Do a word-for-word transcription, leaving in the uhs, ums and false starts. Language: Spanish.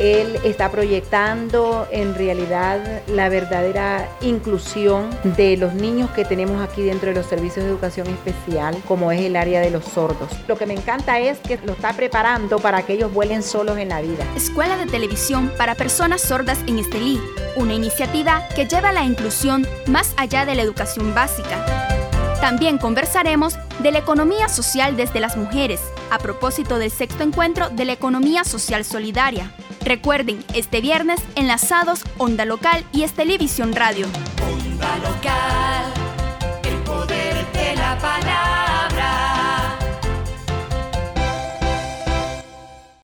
Él está proyectando en realidad la verdadera inclusión de los niños que tenemos aquí dentro de los servicios de educación especial, como es el área de los sordos. Lo que me encanta es que lo está preparando para que ellos vuelen solos en la vida. Escuela de Televisión para Personas Sordas en Estelí, una iniciativa que lleva la inclusión más allá de la educación básica. También conversaremos de la economía social desde las mujeres, a propósito del sexto encuentro de la economía social solidaria. Recuerden, este viernes, enlazados Onda Local y Estelivisión Radio. Onda Local.